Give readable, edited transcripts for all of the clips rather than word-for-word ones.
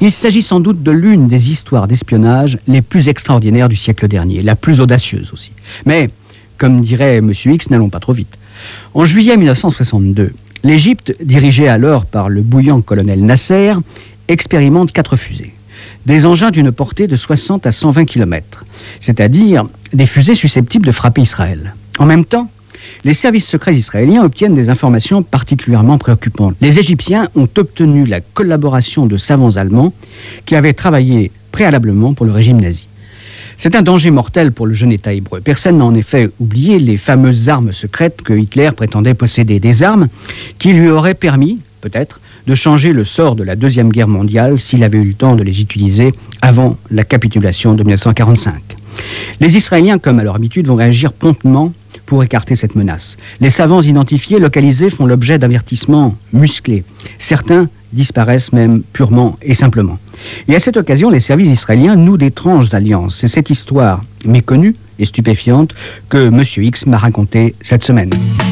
Il s'agit sans doute de l'une des histoires d'espionnage les plus extraordinaires du siècle dernier, la plus audacieuse aussi. Mais, comme dirait M. X, n'allons pas trop vite. En juillet 1962, l'Égypte, dirigée alors par le bouillant colonel Nasser, expérimente 4 fusées. Des engins d'une portée de 60 à 120 km, c'est-à-dire des fusées susceptibles de frapper Israël. En même temps, les services secrets israéliens obtiennent des informations particulièrement préoccupantes. Les Égyptiens ont obtenu la collaboration de savants allemands qui avaient travaillé préalablement pour le régime nazi. C'est un danger mortel pour le jeune État hébreu. Personne n'a en effet oublié les fameuses armes secrètes que Hitler prétendait posséder. Des armes qui lui auraient permis, peut-être, de changer le sort de la Deuxième Guerre mondiale s'il avait eu le temps de les utiliser avant la capitulation de 1945. Les Israéliens, comme à leur habitude, vont réagir promptement pour écarter cette menace. Les savants identifiés, localisés, font l'objet d'avertissements musclés. Certains disparaissent même purement et simplement. Et à cette occasion, les services israéliens nouent d'étranges alliances. C'est cette histoire méconnue et stupéfiante que M. X m'a racontée cette semaine.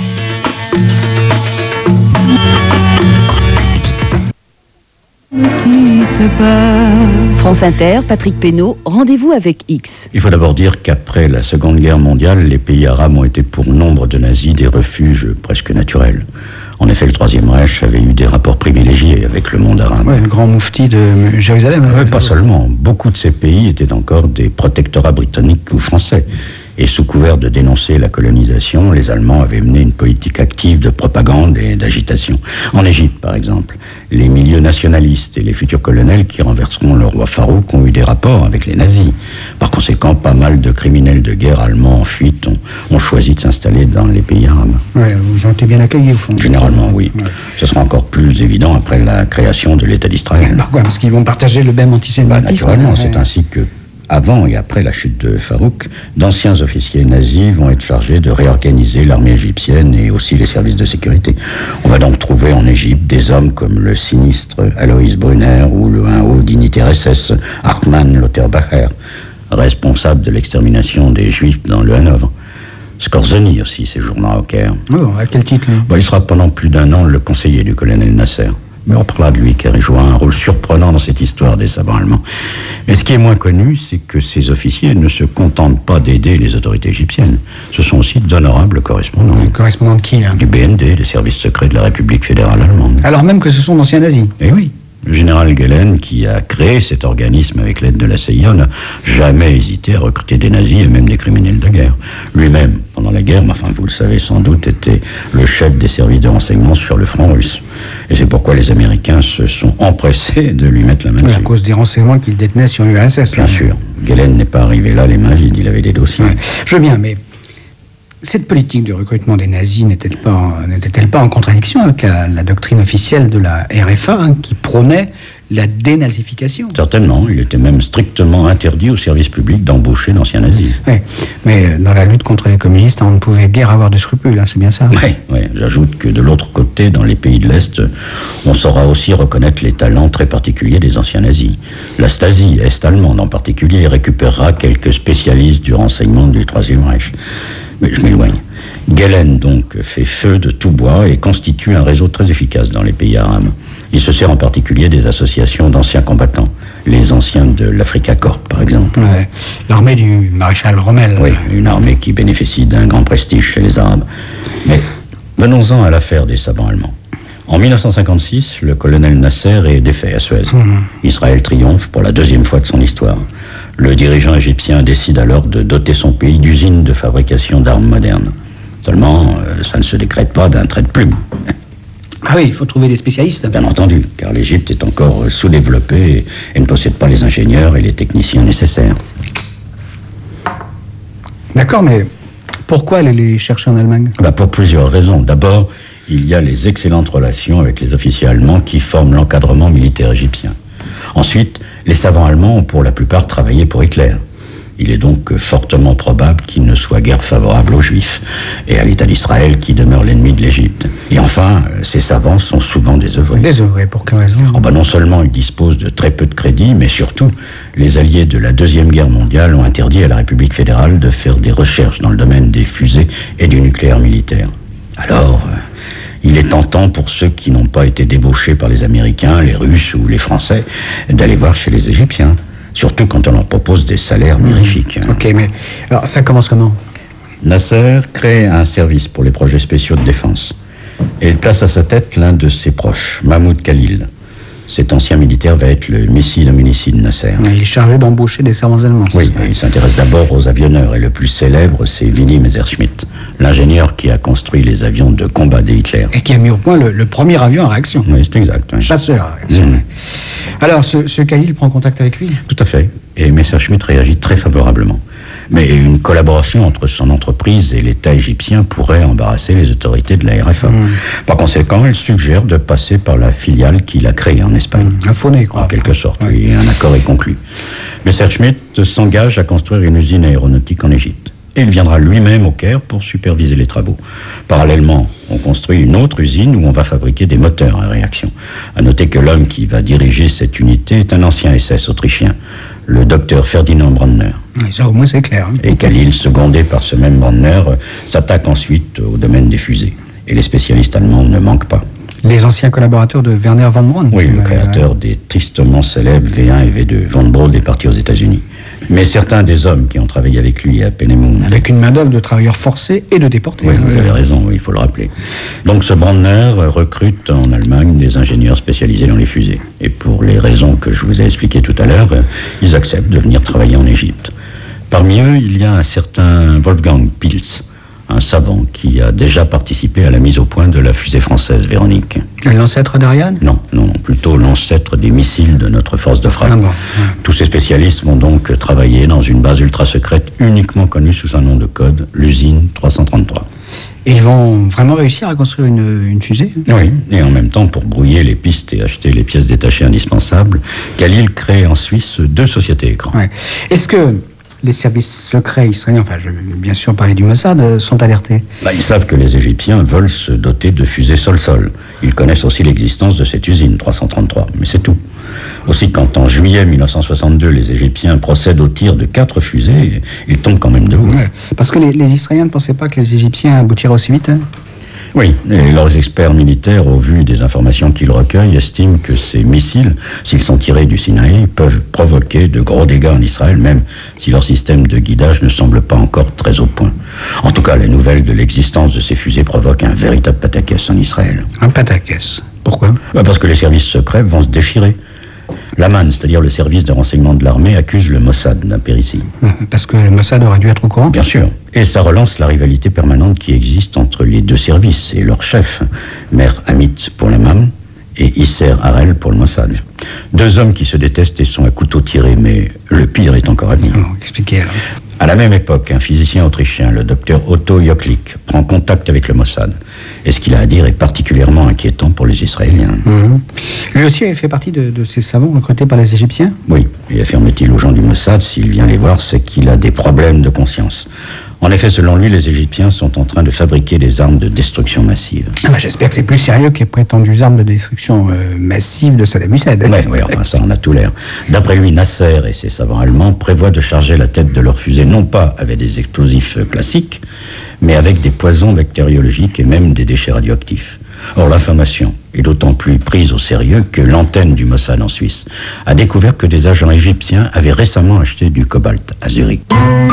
France Inter, Patrick Pénaud, rendez-vous avec X. Il faut d'abord dire qu'après la Seconde Guerre mondiale, les pays arabes ont été pour nombre de nazis des refuges presque naturels. En effet, le Troisième Reich avait eu des rapports privilégiés avec le monde arabe. Ouais, le grand moufti de Jérusalem. Pas seulement. Beaucoup de ces pays étaient encore des protectorats britanniques ou français. Et sous couvert de dénoncer la colonisation, les Allemands avaient mené une politique active de propagande et d'agitation. En Égypte, par exemple, les milieux nationalistes et les futurs colonels qui renverseront le roi Farouk ont eu des rapports avec les nazis. Par conséquent, pas mal de criminels de guerre allemands en fuite ont choisi de s'installer dans les pays arabes. Oui, vous ont été bien accueillis, au fond. Généralement, oui. Ouais. Ce sera encore plus évident après la création de l'État d'Israël. Pourquoi ? Parce qu'ils vont partager le même antisémitisme. Naturellement, c'est ainsi que avant et après la chute de Farouk, d'anciens officiers nazis vont être chargés de réorganiser l'armée égyptienne et aussi les services de sécurité. On va donc trouver en Égypte des hommes comme le sinistre Alois Brunner ou un haut dignitaire SS, Hartmann Lauterbacher, responsable de l'extermination des Juifs dans le Hanovre. Skorzeny aussi séjournant au Caire. Oh, à quel titre ? Il sera pendant plus d'1 an le conseiller du colonel Nasser. Mais on parlera de lui car il jouera un rôle surprenant dans cette histoire des savants allemands. Mais ce qui est moins connu, c'est que ces officiers ne se contentent pas d'aider les autorités égyptiennes. Ce sont aussi d'honorables correspondants. Correspondants de qui, là ? Du BND, les services secrets de la République fédérale allemande. Alors même que ce sont d'anciens nazis ? Eh oui. Le général Gehlen, qui a créé cet organisme avec l'aide de la CIA, n'a jamais hésité à recruter des nazis et même des criminels de guerre. Lui-même, pendant la guerre, vous le savez sans doute, était le chef des services de renseignement sur le front russe. Et c'est pourquoi les Américains se sont empressés de lui mettre la main dessus. À cause des renseignements qu'il détenait sur l'URSS. Bien sûr. Gehlen n'est pas arrivé là les mains vides, il avait des dossiers. Ouais. Je veux bien, mais cette politique de recrutement des nazis n'était-elle pas en contradiction avec la doctrine officielle de la RFA, qui prônait la dénazification ? Certainement, il était même strictement interdit au service public d'embaucher d'anciens nazis. Oui, mais dans la lutte contre les communistes, on ne pouvait guère avoir de scrupules, c'est bien ça ? Oui, j'ajoute que de l'autre côté, dans les pays de l'Est, on saura aussi reconnaître les talents très particuliers des anciens nazis. La Stasi, est-allemande en particulier, récupérera quelques spécialistes du renseignement du Troisième Reich. Mais je m'éloigne. Gehlen, donc, fait feu de tout bois et constitue un réseau très efficace dans les pays arabes. Il se sert en particulier des associations d'anciens combattants, les anciens de l'Africa Corps, par exemple. Ouais, l'armée du maréchal Rommel. Oui, une armée qui bénéficie d'un grand prestige chez les Arabes. Mais venons-en à l'affaire des savants allemands. En 1956, le colonel Nasser est défait à Suez. Israël triomphe pour la 2e fois de son histoire. Le dirigeant égyptien décide alors de doter son pays d'usines de fabrication d'armes modernes. Seulement, ça ne se décrète pas d'un trait de plume. Ah oui, il faut trouver des spécialistes. Bien entendu, car l'Égypte est encore sous-développée et ne possède pas les ingénieurs et les techniciens nécessaires. D'accord, mais pourquoi aller les chercher en Allemagne ? Pour plusieurs raisons. D'abord, il y a les excellentes relations avec les officiers allemands qui forment l'encadrement militaire égyptien. Ensuite, les savants allemands ont pour la plupart travaillé pour Hitler. Il est donc fortement probable qu'il ne soit guère favorable aux Juifs et à l'État d'Israël qui demeure l'ennemi de l'Égypte. Et enfin, ces savants sont souvent désœuvrés. Désœuvrés, pour quelle raison ? Non seulement ils disposent de très peu de crédit, mais surtout, les alliés de la Deuxième Guerre mondiale ont interdit à la République fédérale de faire des recherches dans le domaine des fusées et du nucléaire militaire. Alors, Il est tentant pour ceux qui n'ont pas été débauchés par les Américains, les Russes ou les Français d'aller voir chez les Égyptiens. Surtout quand on leur propose des salaires mirifiques. Ok, mais alors ça commence comment? Nasser crée un service pour les projets spéciaux de défense. Et il place à sa tête l'un de ses proches, Mahmoud Khalil. Cet ancien militaire va être le missile hominicide Nasser. Il est chargé d'embaucher des servants allemands. Oui, il s'intéresse d'abord aux avionneurs, et le plus célèbre, c'est Willy Messerschmitt, l'ingénieur qui a construit les avions de combat des Hitler. Et qui a mis au point le premier avion à réaction. Oui, c'est exact. Oui. Chasseur à réaction. Alors, ce Khalil prend contact avec lui? Tout à fait. Et Messerschmitt réagit très favorablement. Mais une collaboration entre son entreprise et l'État égyptien pourrait embarrasser les autorités de la RFA. Par conséquent, il suggère de passer par la filiale qu'il a créée en Espagne. Un faux nez, quoi. En quelque sorte, oui. Un accord est conclu. Messerschmitt s'engage à construire une usine aéronautique en Égypte. Et il viendra lui-même au Caire pour superviser les travaux. Parallèlement, on construit une autre usine où on va fabriquer des moteurs à réaction. À noter que l'homme qui va diriger cette unité est un ancien SS autrichien, le docteur Ferdinand Brandner. Et ça, au moins, c'est clair. Et Khalil, secondé par ce même Brandner, s'attaque ensuite au domaine des fusées. Et les spécialistes allemands ne manquent pas. Les anciens collaborateurs de Werner von Braun. Oui, le créateur des tristement célèbres V1 et V2. Von Braun est parti aux États-Unis. Mais certains des hommes qui ont travaillé avec lui à Penemoun... Avec une main-d'œuvre de travailleurs forcés et de déportés. Oui, vous avez raison, oui, il faut le rappeler. Donc ce Brandner recrute en Allemagne des ingénieurs spécialisés dans les fusées. Et pour les raisons que je vous ai expliquées tout à l'heure, ils acceptent de venir travailler en Égypte. Parmi eux, il y a un certain Wolfgang Pils, un savant qui a déjà participé à la mise au point de la fusée française Véronique. L'ancêtre d'Ariane? Non, plutôt l'ancêtre des missiles de notre force de frappe. Ah bon. Tous ces spécialistes vont donc travailler dans une base ultra secrète uniquement connue sous un nom de code, l'usine 333. Et ils vont vraiment réussir à construire une fusée? Oui, et en même temps, pour brouiller les pistes et acheter les pièces détachées indispensables, Khalil crée en Suisse 2 sociétés écrans. Ouais. Est-ce que les services secrets israéliens, enfin je vais bien sûr parler du Mossad, sont alertés? Ils savent que les Égyptiens veulent se doter de fusées sol-sol. Ils connaissent aussi l'existence de cette usine 333, mais c'est tout. Aussi, quand en juillet 1962, les Égyptiens procèdent au tir de 4 fusées, ils tombent quand même de haut. Ouais, parce que les Israéliens ne pensaient pas que les Égyptiens aboutiraient aussi vite, hein? Oui, et leurs experts militaires, au vu des informations qu'ils recueillent, estiment que ces missiles, s'ils sont tirés du Sinaï, peuvent provoquer de gros dégâts en Israël, même si leur système de guidage ne semble pas encore très au point. En tout cas, la nouvelle de l'existence de ces fusées provoque un véritable pataquès en Israël. Un pataquès? Pourquoi? Parce que les services secrets vont se déchirer. L'Aman, c'est-à-dire le service de renseignement de l'armée, accuse le Mossad d'impéritie. Parce que le Mossad aurait dû être au courant? Bien sûr. Et ça relance la rivalité permanente qui existe entre les 2 services et leur chef, Mer Amit pour l'Amam et Isser Harel pour le Mossad. 2 hommes qui se détestent et sont à couteau tiré, mais le pire est encore à venir. Expliquez alors. À la même époque, un physicien autrichien, le docteur Otto Joklik, prend contact avec le Mossad. Et ce qu'il a à dire est particulièrement inquiétant pour les Israéliens. Lui aussi avait fait partie de ces savants recrutés par les Égyptiens? Oui, et affirme-t-il aux gens du Mossad, s'il vient les voir, c'est qu'il a des problèmes de conscience. En effet, selon lui, les Égyptiens sont en train de fabriquer des armes de destruction massive. J'espère que c'est plus sérieux que les prétendues armes de destruction massive de Saddam Hussein. Oui, enfin ça en a tout l'air. D'après lui, Nasser et ses savants allemands prévoient de charger la tête de leur fusée non pas avec des explosifs classiques, mais avec des poisons bactériologiques et même des déchets radioactifs. Or, l'information est d'autant plus prise au sérieux que l'antenne du Mossad en Suisse a découvert que des agents égyptiens avaient récemment acheté du cobalt à Zurich.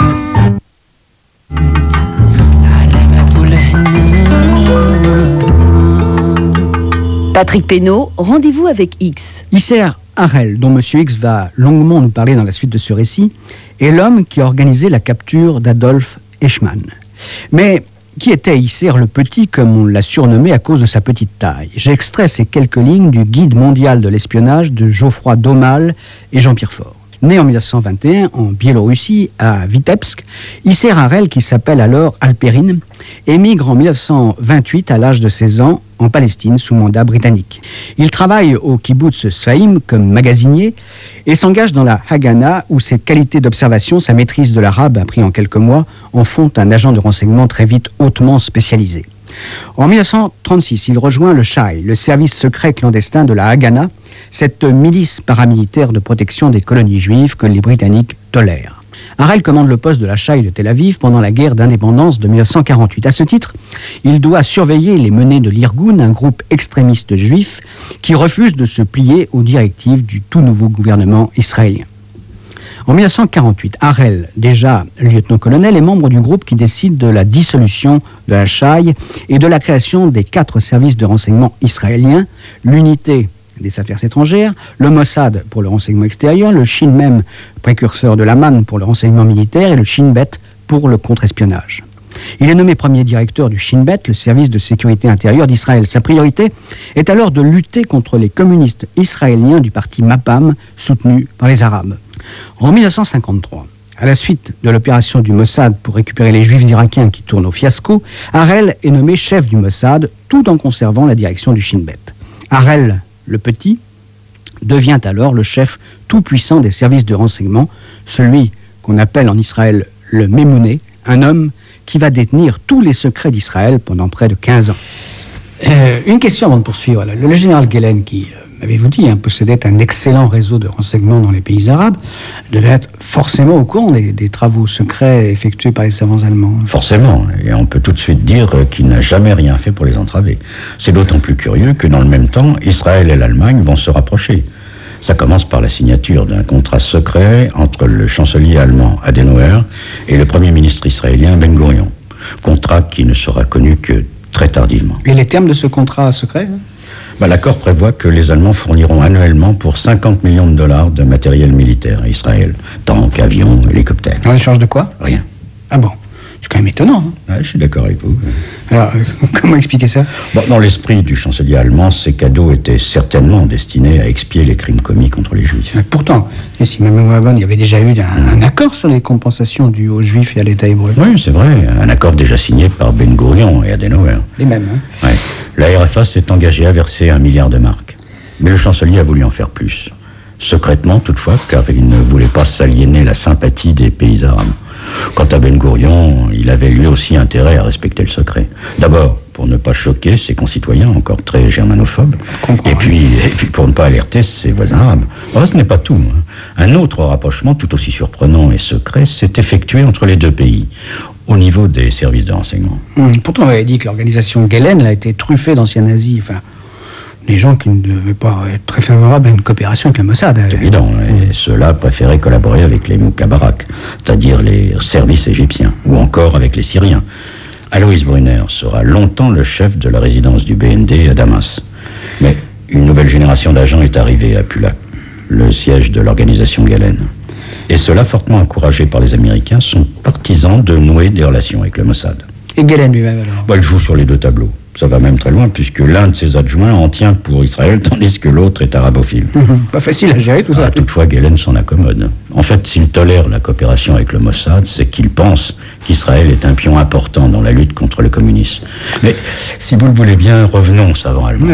Patrick Pénaud, rendez-vous avec X. Isser Harel, dont M. X va longuement nous parler dans la suite de ce récit, est l'homme qui a organisé la capture d'Adolf Eichmann. Mais qui était Isser le Petit, comme on l'a surnommé à cause de sa petite taille? J'ai extrait ces quelques lignes du Guide mondial de l'espionnage de Geoffroy Daumal et Jean-Pierre Faure. Né en 1921 en Biélorussie, à Vitebsk, Isser Harel, qui s'appelle alors Alperine, émigre en 1928 à l'âge de 16 ans en Palestine sous mandat britannique. Il travaille au kibbutz Sfaïm comme magasinier et s'engage dans la Haganah où ses qualités d'observation, sa maîtrise de l'arabe appris en quelques mois, en font un agent de renseignement très vite hautement spécialisé. En 1936, il rejoint le Shai, le service secret clandestin de la Haganah, cette milice paramilitaire de protection des colonies juives que les Britanniques tolèrent. Harel commande le poste de la Chaille de Tel Aviv pendant la guerre d'indépendance de 1948. À ce titre, il doit surveiller les menées de l'Irgun, un groupe extrémiste juif qui refuse de se plier aux directives du tout nouveau gouvernement israélien. En 1948, Harel, déjà lieutenant-colonel, est membre du groupe qui décide de la dissolution de la Chaille et de la création des 4 services de renseignement israéliens, l'unité des affaires étrangères, le Mossad pour le renseignement extérieur, le Shin Mem, précurseur de l'Aman pour le renseignement militaire, et le Shin Bet pour le contre-espionnage. Il est nommé premier directeur du Shin Bet, le service de sécurité intérieure d'Israël. Sa priorité est alors de lutter contre les communistes israéliens du parti Mapam, soutenu par les Arabes. En 1953, à la suite de l'opération du Mossad pour récupérer les Juifs irakiens qui tournent au fiasco, Harel est nommé chef du Mossad tout en conservant la direction du Shin Bet. Harel, le petit, devient alors le chef tout-puissant des services de renseignement, celui qu'on appelle en Israël le Mémouné, un homme qui va détenir tous les secrets d'Israël pendant près de 15 ans. Une question avant de poursuivre. Le général Gelen, qui, m'avez-vous dit, possédait un excellent réseau de renseignement dans les pays arabes, devait être forcément au courant des travaux secrets effectués par les savants allemands. Forcément, et on peut tout de suite dire qu'il n'a jamais rien fait pour les entraver. C'est d'autant plus curieux que dans le même temps, Israël et l'Allemagne vont se rapprocher. Ça commence par la signature d'un contrat secret entre le chancelier allemand Adenauer et le premier ministre israélien Ben Gurion. Contrat qui ne sera connu que très tardivement. Et les termes de ce contrat secret ? L'accord prévoit que les Allemands fourniront annuellement pour 50 millions de dollars de matériel militaire à Israël. Tanks, avions, hélicoptères. En échange de quoi ? Rien. Ah bon ? C'est quand même étonnant. Ouais, je suis d'accord avec vous. Alors, comment expliquer ça ? Dans l'esprit du chancelier allemand, ces cadeaux étaient certainement destinés à expier les crimes commis contre les Juifs. Mais pourtant, si même avant, il y avait déjà eu un accord sur les compensations dues aux Juifs et à l'État hébreu. Oui, c'est vrai. Un accord déjà signé par Ben Gurion et Adenauer. Les mêmes, Ouais. La RFA s'est engagée à verser 1 milliard de marks. Mais le chancelier a voulu en faire plus. Secrètement, toutefois, car il ne voulait pas s'aliéner la sympathie des pays arabes. Quant à Ben Gurion, il avait lui aussi intérêt à respecter le secret. D'abord, pour ne pas choquer ses concitoyens, encore très germanophobes, et puis pour ne pas alerter ses voisins arabes. Alors, ce n'est pas tout. Un autre rapprochement, tout aussi surprenant et secret, s'est effectué entre les deux pays, au niveau des services de renseignement. Pourtant, on avait dit que l'organisation Gelen a été truffée d'anciens nazis, des gens qui ne devaient pas être très favorables à une coopération avec le Mossad. C'est évident, et ceux-là préféraient collaborer avec les Mukhabarak, c'est-à-dire les services égyptiens, ou encore avec les Syriens. Alois Brunner sera longtemps le chef de la résidence du BND à Damas. Mais une nouvelle génération d'agents est arrivée à Pula, le siège de l'organisation Gelen. Et ceux-là, fortement encouragés par les Américains, sont partisans de nouer des relations avec le Mossad. Et Gelen lui-même alors ? Il joue sur les deux tableaux. Ça va même très loin, puisque l'un de ses adjoints en tient pour Israël, tandis que l'autre est arabophile. Pas facile à gérer tout ça. Toutefois, Gelen s'en accommode. En fait, s'il tolère la coopération avec le Mossad, c'est qu'il pense qu'Israël est un pion important dans la lutte contre le communisme. Mais, si vous le voulez bien, revenons au savant allemand.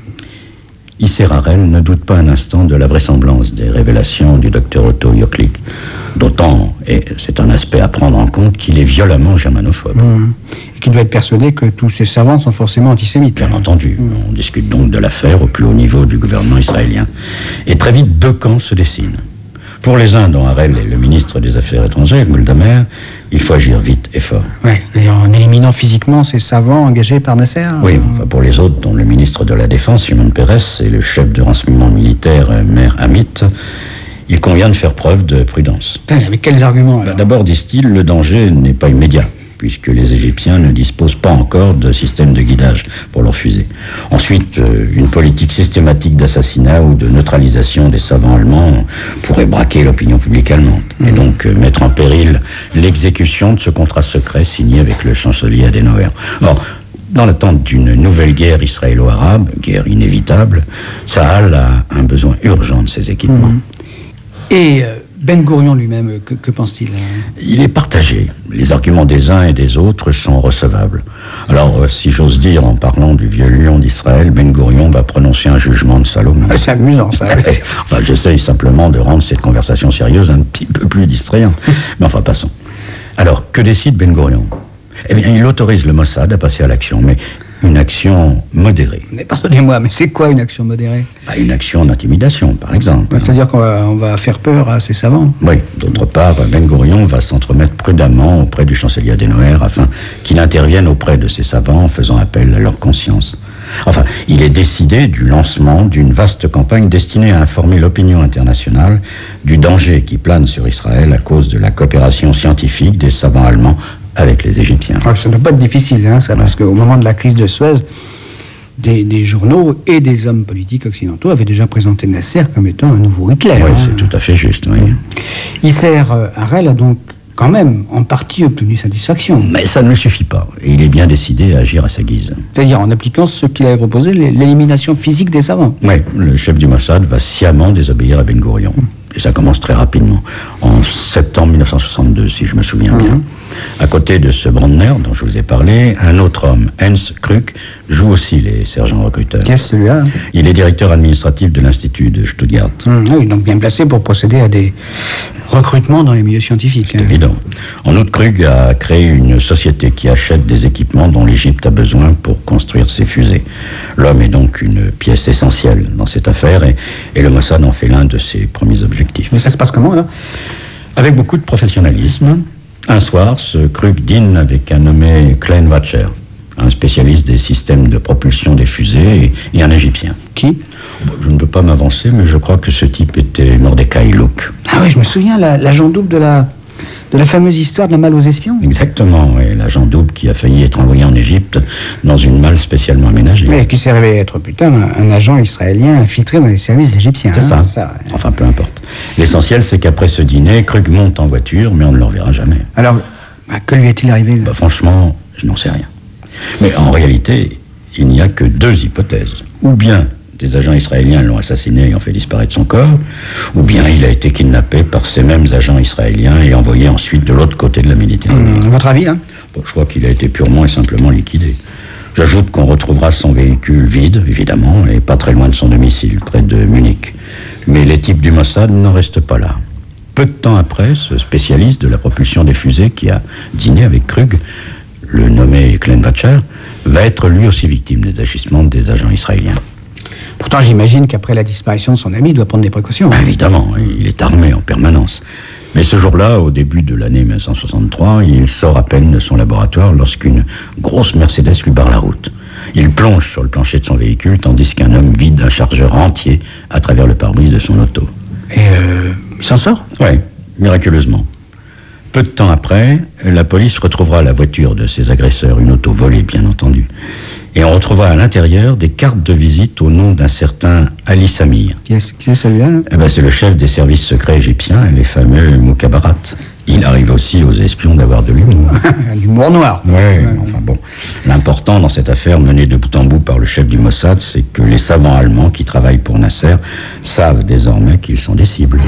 Isser Harel ne doute pas un instant de la vraisemblance des révélations du docteur Otto Jocklick. D'autant, et c'est un aspect à prendre en compte, qu'il est violemment germanophobe. Et qu'il doit être persuadé que tous ces savants sont forcément antisémites. Bien entendu. On discute donc de l'affaire au plus haut niveau du gouvernement israélien. Et très vite, deux camps se dessinent. Pour les uns, dont Harel est le ministre des Affaires étrangères, Goldamer, il faut agir vite et fort. Oui, en éliminant physiquement ces savants engagés par Nasser. Oui, pour les autres, dont le ministre de la Défense, Shimon Peres, et le chef de renseignement militaire, Meir Amit, il convient de faire preuve de prudence. Avec quels arguments alors ? D'abord, disent-ils, le danger n'est pas immédiat, puisque les Égyptiens ne disposent pas encore de système de guidage pour leurs fusées. Ensuite, une politique systématique d'assassinat ou de neutralisation des savants allemands pourrait braquer l'opinion publique allemande, et donc mettre en péril l'exécution de ce contrat secret signé avec le chancelier Adenauer. Or, dans l'attente d'une nouvelle guerre israélo-arabe, guerre inévitable, Tsahal a un besoin urgent de ces équipements. Et Ben Gurion lui-même, que pense-t-il ? Il est partagé. Les arguments des uns et des autres sont recevables. Alors, si j'ose dire, en parlant du vieux lion d'Israël, Ben Gurion va prononcer un jugement de Salomon. C'est amusant, ça. J'essaye simplement de rendre cette conversation sérieuse un petit peu plus distrayante. Mais enfin, passons. Alors, que décide Ben Gurion ? Eh bien, il autorise le Mossad à passer à l'action, mais une action modérée. Mais pardonnez-moi, mais c'est quoi une action modérée? Une action d'intimidation, par exemple. C'est-à-dire qu'on va faire peur à ces savants? Oui. D'autre part, Ben Gourion va s'entremettre prudemment auprès du chancelier Adenauer afin qu'il intervienne auprès de ces savants en faisant appel à leur conscience. Enfin, il est décidé du lancement d'une vaste campagne destinée à informer l'opinion internationale du danger qui plane sur Israël à cause de la coopération scientifique des savants allemands avec les Égyptiens. Ça ne doit pas être difficile, hein, ça, parce qu'au moment de la crise de Suez, des journaux et des hommes politiques occidentaux avaient déjà présenté Nasser comme étant un nouveau Hitler. Oui, hein. c'est tout à fait juste, oui. Isser Harel a donc quand même en partie obtenu satisfaction. Mais ça ne le suffit pas. Et il est bien décidé à agir à sa guise. C'est-à-dire en appliquant ce qu'il avait proposé, l'élimination physique des savants. Oui, le chef du Mossad va sciemment désobéir à Ben Gourion. Et ça commence très rapidement, en septembre 1962, si je me souviens bien. À côté de ce Brandner dont je vous ai parlé, un autre homme, Hans Kruk, joue aussi les sergents recruteurs. Qu'est-ce celui-là? Il est directeur administratif de l'Institut de Stuttgart. Oui, donc bien placé pour procéder à des recrutements dans les milieux scientifiques. C'est évident. En outre, Krug a créé une société qui achète des équipements dont l'Égypte a besoin pour construire ses fusées. L'homme est donc une pièce essentielle dans cette affaire et le Mossad en fait l'un de ses premiers objectifs. Mais ça se passe comment, là? Avec beaucoup de professionnalisme. Un soir, ce Krug dîne avec un nommé Kleinwatscher, un spécialiste des systèmes de propulsion des fusées et un Égyptien. Qui? Je ne veux pas m'avancer, mais je crois que ce type était Mordecai Luke. Ah oui, je me souviens, l'agent double de la fameuse histoire de la malle aux espions. Exactement, oui, l'agent double qui a failli être envoyé en Égypte dans une malle spécialement aménagée. Mais qui s'est révélé être, putain, un agent israélien infiltré dans les services égyptiens. C'est ça. Ouais. Enfin, peu importe. L'essentiel, c'est qu'après ce dîner, Krug monte en voiture, mais on ne le reverra jamais. Alors, que lui est-il arrivé? Franchement, je n'en sais rien. Mais en réalité, il n'y a que deux hypothèses. Ou bien des agents israéliens l'ont assassiné et ont fait disparaître son corps, ou bien il a été kidnappé par ces mêmes agents israéliens et envoyé ensuite de l'autre côté de la Méditerranée. Votre avis, hein? Je crois qu'il a été purement et simplement liquidé. J'ajoute qu'on retrouvera son véhicule vide, évidemment, et pas très loin de son domicile, près de Munich. Mais les types du Mossad n'en restent pas là. Peu de temps après, ce spécialiste de la propulsion des fusées qui a dîné avec Krug, le nommé Kleinwatscher, va être lui aussi victime des agissements des agents israéliens. Pourtant, j'imagine qu'après la disparition de son ami, il doit prendre des précautions. Évidemment, il est armé en permanence. Mais ce jour-là, au début de l'année 1963, il sort à peine de son laboratoire lorsqu'une grosse Mercedes lui barre la route. Il plonge sur le plancher de son véhicule, tandis qu'un homme vide un chargeur entier à travers le pare-brise de son auto. Et il s'en sort? Oui, miraculeusement. Peu de temps après, la police retrouvera la voiture de ses agresseurs, une auto volée bien entendu. Et on retrouvera à l'intérieur des cartes de visite au nom d'un certain Ali Samir. Qui est celui-là, là? C'est le chef des services secrets égyptiens, les fameux Mukhabarat. Il arrive aussi aux espions d'avoir de l'humour. L'humour noir. Oui, enfin bon. L'important dans cette affaire menée de bout en bout par le chef du Mossad, c'est que les savants allemands qui travaillent pour Nasser savent désormais qu'ils sont des cibles.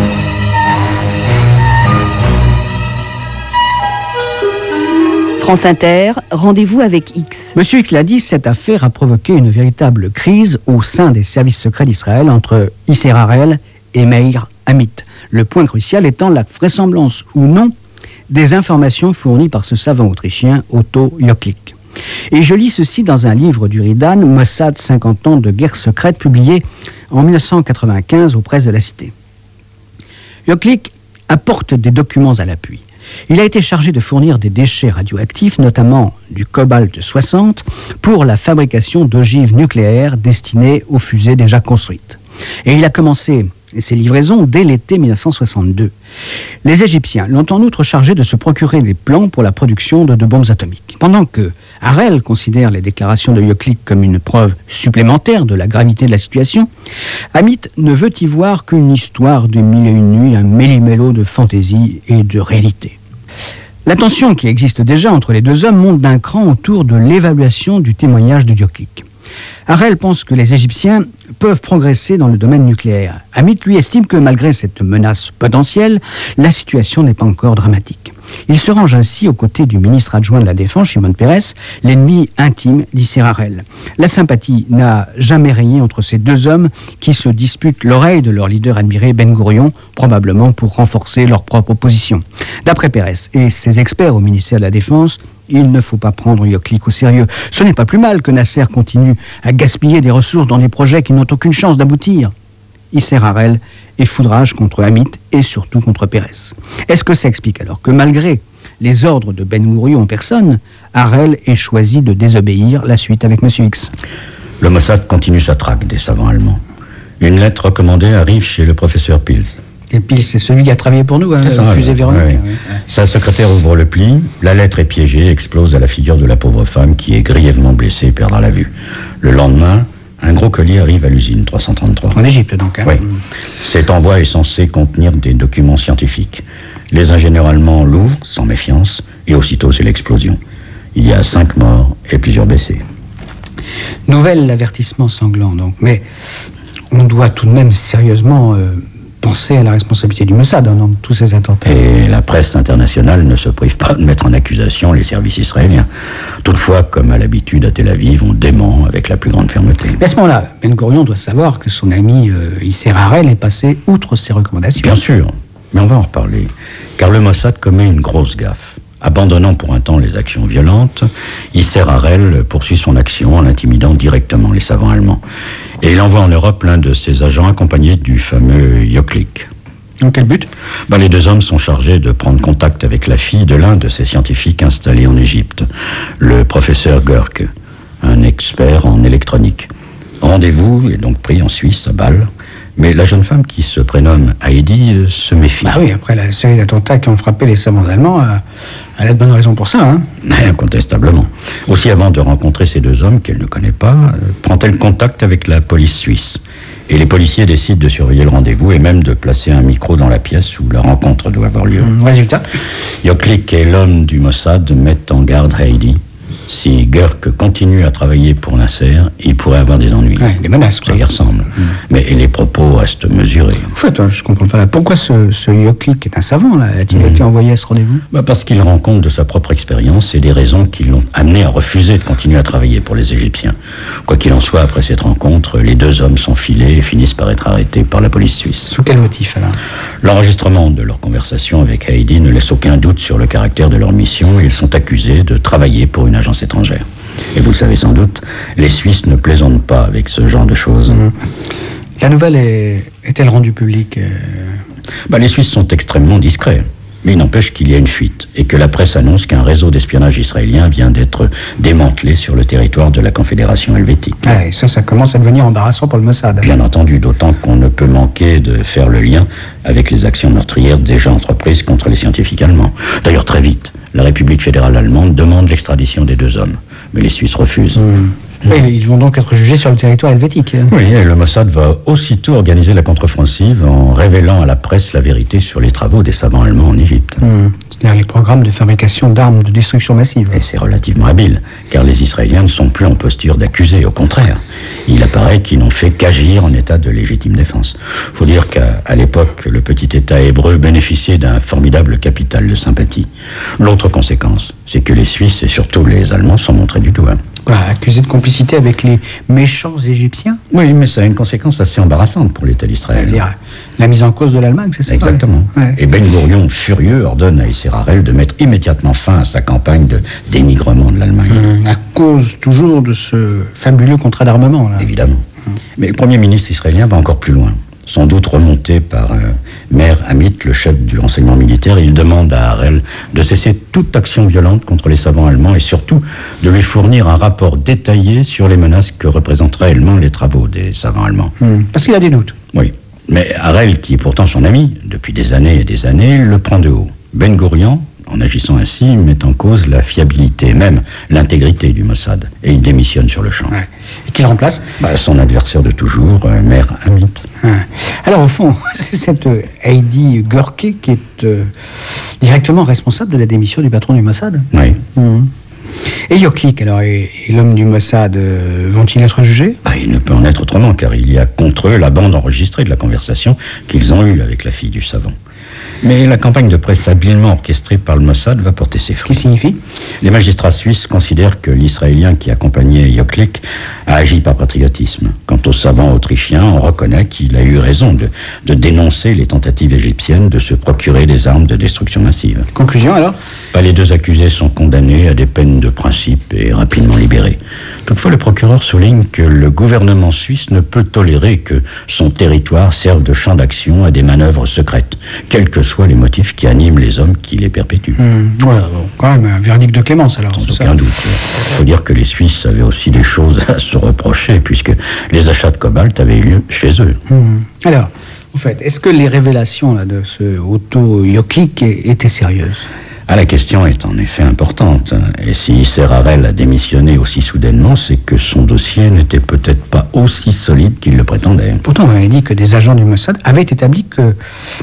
France Inter, rendez-vous avec X. Monsieur X l'a dit, cette affaire a provoqué une véritable crise au sein des services secrets d'Israël entre Isser Harel et Meir Amit. Le point crucial étant la vraisemblance ou non des informations fournies par ce savant autrichien Otto Joklik. Et je lis ceci dans un livre du Ridan, Mossad 50 ans de guerre secrète, publié en 1995 aux presses de la Cité. Joklik apporte des documents à l'appui. Il a été chargé de fournir des déchets radioactifs, notamment du cobalt-60, pour la fabrication d'ogives nucléaires destinées aux fusées déjà construites. Et il a commencé ces livraisons dès l'été 1962. Les Égyptiens l'ont en outre chargé de se procurer des plans pour la production de bombes atomiques. Pendant que Harel considère les déclarations de Joklik comme une preuve supplémentaire de la gravité de la situation, Amit ne veut y voir qu'une histoire de mille et une nuits, un méli-mélo de fantaisie et de réalité. La tension qui existe déjà entre les deux hommes monte d'un cran autour de l'évaluation du témoignage de Joklik. Harel pense que les Égyptiens peuvent progresser dans le domaine nucléaire. Amit, lui, estime que malgré cette menace potentielle, la situation n'est pas encore dramatique. Il se range ainsi aux côtés du ministre adjoint de la Défense, Shimon Peres, l'ennemi intime d'Isser Harel. La sympathie n'a jamais régné entre ces deux hommes qui se disputent l'oreille de leur leader admiré Ben Gourion, probablement pour renforcer leur propre position. D'après Peres et ses experts au ministère de la Défense, Il ne faut pas prendre Yoklik au sérieux. Ce n'est pas plus mal que Nasser continue à gaspiller des ressources dans des projets qui n'ont aucune chance d'aboutir. Isser Harel est foudrage contre Hamit et surtout contre Pérez. Est-ce que ça explique alors que malgré les ordres de Ben Gourion en personne, Harel ait choisi de désobéir? La suite avec M. X. Le Mossad continue sa traque des savants allemands. Une lettre recommandée arrive chez le professeur Pils. Et Pils, c'est celui qui a travaillé pour nous, la fusée Véronique. Oui. Sa secrétaire ouvre le pli, la lettre est piégée, explose à la figure de la pauvre femme qui est grièvement blessée et perdra la vue. Le lendemain, un gros colis arrive à l'usine 333. En Égypte, donc. Oui. Cet envoi est censé contenir des documents scientifiques. Les ingénieurs allemands l'ouvrent, sans méfiance, et aussitôt c'est l'explosion. Il y a 5 morts et plusieurs blessés. Nouvel avertissement sanglant, donc. Mais on doit tout de même sérieusement penser à la responsabilité du Mossad dans tous ces attentats. Et la presse internationale ne se prive pas de mettre en accusation les services israéliens. Toutefois, comme à l'habitude à Tel Aviv, on dément avec la plus grande fermeté. Mais à ce moment-là, Ben Gourion doit savoir que son ami Isser Harel est passé outre ses recommandations. Bien sûr, mais on va en reparler. Car le Mossad commet une grosse gaffe. Abandonnant pour un temps les actions violentes, Isser Harel poursuit son action en intimidant directement les savants allemands. Et il envoie en Europe l'un de ses agents accompagné du fameux Yoklik. Dans quel but ? Les deux hommes sont chargés de prendre contact avec la fille de l'un de ces scientifiques installés en Égypte, le professeur Görke, un expert en électronique. Rendez-vous est donc pris en Suisse, à Bâle. Mais la jeune femme qui se prénomme Heidi se méfie. Ah oui, après la série d'attentats qui ont frappé les savants allemands, elle a de bonnes raisons pour ça. Hein. Incontestablement. Aussi, avant de rencontrer ces deux hommes qu'elle ne connaît pas, prend-elle contact avec la police suisse. Et les policiers décident de surveiller le rendez-vous et même de placer un micro dans la pièce où la rencontre doit avoir lieu. Résultat ? Yoklik et l'homme du Mossad mettent en garde Heidi. Si Görke continue à travailler pour Nasser, il pourrait avoir des ennuis. Ouais, des menaces, ça y ressemble. Mais les propos restent mesurés. En fait, je comprends pas là. Pourquoi ce Yoklik est un savant, là, a-t-il été envoyé à ce rendez-vous ? Parce qu'il rend compte de sa propre expérience et des raisons qui l'ont amené à refuser de continuer à travailler pour les Égyptiens. Quoi qu'il en soit, après cette rencontre, les deux hommes sont filés et finissent par être arrêtés par la police suisse. Sous quel motif, alors ? L'enregistrement de leur conversation avec Heidi ne laisse aucun doute sur le caractère de leur mission et ils sont accusés de travailler pour une agence étrangère. Et vous le savez sans doute, les Suisses ne plaisantent pas avec ce genre de choses. La nouvelle est-elle rendue publique Les Suisses sont extrêmement discrets. Mais il n'empêche qu'il y a une fuite et que la presse annonce qu'un réseau d'espionnage israélien vient d'être démantelé sur le territoire de la Confédération helvétique. Ah, et ça commence à devenir embarrassant pour le Mossad. Bien entendu, d'autant qu'on ne peut manquer de faire le lien avec les actions meurtrières déjà entreprises contre les scientifiques allemands. D'ailleurs, très vite, la République fédérale allemande demande l'extradition des deux hommes. Mais les Suisses refusent. Et ils vont donc être jugés sur le territoire helvétique. Oui, et le Mossad va aussitôt organiser la contre-offensive en révélant à la presse la vérité sur les travaux des savants allemands en Égypte. C'est-à-dire les programmes de fabrication d'armes de destruction massive. Et c'est relativement habile, car les Israéliens ne sont plus en posture d'accuser, au contraire. Il apparaît qu'ils n'ont fait qu'agir en état de légitime défense. Il faut dire qu'à l'époque, le petit État hébreu bénéficiait d'un formidable capital de sympathie. L'autre conséquence, c'est que les Suisses et surtout les Allemands sont montrés du doigt. Accusés de complicité avec les méchants Égyptiens ? Oui, mais ça a une conséquence assez embarrassante pour l'État d'Israël. C'est-à-dire la mise en cause de l'Allemagne, c'est ça ? Exactement. Ouais. Et Ben Gourion, furieux, ordonne à Isser Harel de mettre immédiatement fin à sa campagne de dénigrement de l'Allemagne. À cause toujours de ce fabuleux contrat d'armement, là. Évidemment. Mais le Premier ministre israélien va encore plus loin. Sans doute remonté par Meir Amit, le chef du renseignement militaire, il demande à Harel de cesser toute action violente contre les savants allemands et surtout de lui fournir un rapport détaillé sur les menaces que représentent réellement les travaux des savants allemands. Parce qu'il a des doutes. Oui, mais Harel, qui est pourtant son ami depuis des années et des années, le prend de haut. Ben Gourion, en agissant ainsi, met en cause la fiabilité, même l'intégrité du Mossad, et il démissionne sur le champ. Ouais. Et qui le remplace ? Son adversaire de toujours, Meir Amit. Alors au fond, c'est cette Heidi Görke qui est directement responsable de la démission du patron du Mossad. Oui. Et Yoklik, alors, et l'homme du Mossad, vont-ils être jugés ? Il ne peut en être autrement, car il y a contre eux la bande enregistrée de la conversation qu'ils ont eue avec la fille du savant. Mais la campagne de presse habilement orchestrée par le Mossad va porter ses fruits. Qui signifie ? Les magistrats suisses considèrent que l'Israélien qui accompagnait Yoklik a agi par patriotisme. Quant au savant autrichien, on reconnaît qu'il a eu raison de dénoncer les tentatives égyptiennes de se procurer des armes de destruction massive. Conclusion alors ? Les deux accusés sont condamnés à des peines de principe et rapidement libérés. Toutefois, le procureur souligne que le gouvernement suisse ne peut tolérer que son territoire serve de champ d'action à des manœuvres secrètes, quels que soient les motifs qui animent les hommes qui les perpétuent. Voilà, bon, quand même un verdict de clémence alors. Sans aucun doute. Il faut dire que les Suisses avaient aussi des choses à se reprocher, puisque les achats de cobalt avaient eu lieu chez eux. Alors, en fait, est-ce que les révélations là, de ce Otto Yoklik étaient sérieuses ? La question est en effet importante. Et si Yasser Harel a démissionné aussi soudainement, c'est que son dossier n'était peut-être pas aussi solide qu'il le prétendait. Pourtant, on avait dit que des agents du Mossad avaient établi que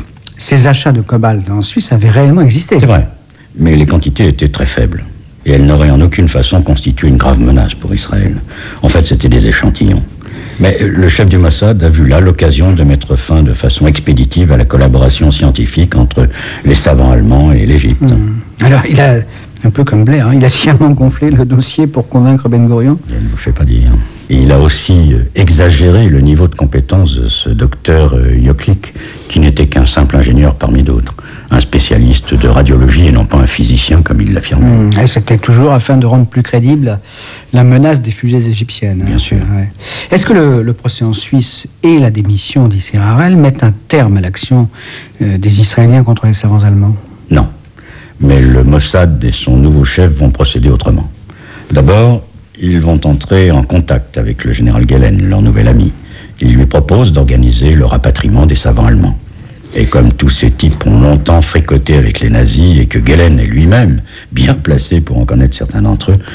ces achats de cobalt en Suisse avaient réellement existé. C'est vrai, mais les quantités étaient très faibles. Et elles n'auraient en aucune façon constitué une grave menace pour Israël. En fait, c'était des échantillons. Mais le chef du Mossad a vu là l'occasion de mettre fin de façon expéditive à la collaboration scientifique entre les savants allemands et l'Égypte. Alors, il a, un peu comme Blair, il a sciemment gonflé le dossier pour convaincre Ben Gurion. Je ne vous fais pas dire. Et il a aussi exagéré le niveau de compétence de ce docteur Yoklik, qui n'était qu'un simple ingénieur parmi d'autres. Un spécialiste de radiologie et non pas un physicien comme il l'affirmait. Et c'était toujours afin de rendre plus crédible la menace des fusées égyptiennes. Bien sûr. Ouais. Est-ce que le procès en Suisse et la démission d'Yasser Harel mettent un terme à l'action des Israéliens contre les savants allemands ? Non. Mais le Mossad et son nouveau chef vont procéder autrement. D'abord, ils vont entrer en contact avec le général Gehlen, leur nouvel ami. Ils lui proposent d'organiser le rapatriement des savants allemands. Et comme tous ces types ont longtemps fricoté avec les nazis et que Gehlen est lui-même bien placé pour en connaître certains d'entre eux,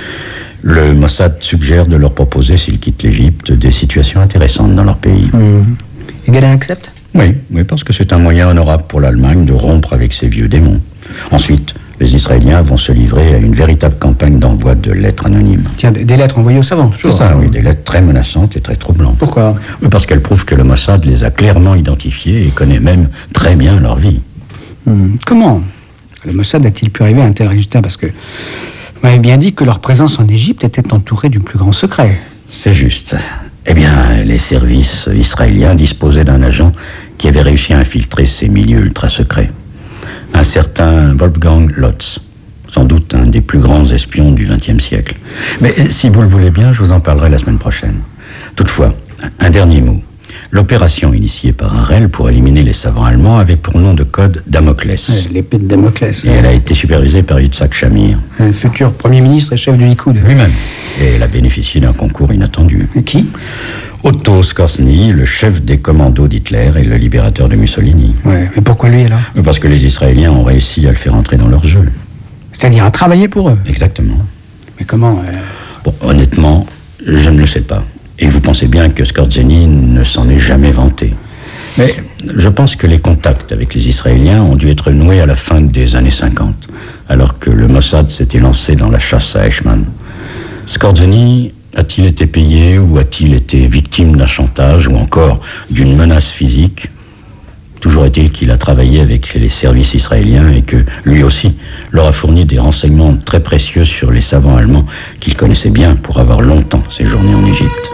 le Mossad suggère de leur proposer, s'ils quittent l'Égypte, des situations intéressantes dans leur pays. Et Gehlen accepte ? Oui, parce que c'est un moyen honorable pour l'Allemagne de rompre avec ses vieux démons. Ensuite, les Israéliens vont se livrer à une véritable campagne d'envoi de lettres anonymes. Tiens, des lettres envoyées aux savants, toujours. C'est ça, oui, des lettres très menaçantes et très troublantes. Pourquoi ? Parce qu'elles prouvent que le Mossad les a clairement identifiés et connaît même très bien leur vie. Comment le Mossad a-t-il pu arriver à un tel résultat ? Parce que vous m'avez bien dit que leur présence en Égypte était entourée du plus grand secret. C'est juste. Eh bien, les services israéliens disposaient d'un agent qui avait réussi à infiltrer ces milieux ultra secrets. Un certain Wolfgang Lotz, sans doute un des plus grands espions du XXe siècle. Mais si vous le voulez bien, je vous en parlerai la semaine prochaine. Toutefois, un dernier mot. L'opération initiée par Harel pour éliminer les savants allemands avait pour nom de code Damoclès. L'épée de Damoclès. Et elle a été supervisée par Yitzhak Shamir. Un futur Premier ministre et chef du Likoud. Lui-même. Et elle a bénéficié d'un concours inattendu. Et qui ? Otto Skorzeny, le chef des commandos d'Hitler et le libérateur de Mussolini. Ouais, mais pourquoi lui alors ? Parce que les Israéliens ont réussi à le faire entrer dans leur jeu. C'est-à-dire à travailler pour eux ? Exactement. Mais comment Bon, honnêtement, je ne le sais pas. Et vous pensez bien que Skorzeny ne s'en est jamais vanté. Mais je pense que les contacts avec les Israéliens ont dû être noués à la fin des années 50, alors que le Mossad s'était lancé dans la chasse à Eichmann. Skorzeny a-t-il été payé ou a-t-il été victime d'un chantage ou encore d'une menace physique ? Toujours est-il qu'il a travaillé avec les services israéliens et que lui aussi leur a fourni des renseignements très précieux sur les savants allemands qu'il connaissait bien pour avoir longtemps séjourné en Égypte.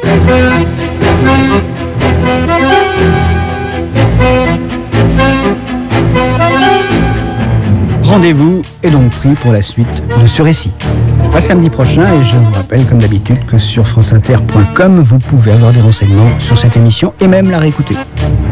Rendez-vous est donc pris pour la suite de ce récit. À samedi prochain, et je vous rappelle comme d'habitude que sur franceinter.com, vous pouvez avoir des renseignements sur cette émission et même la réécouter.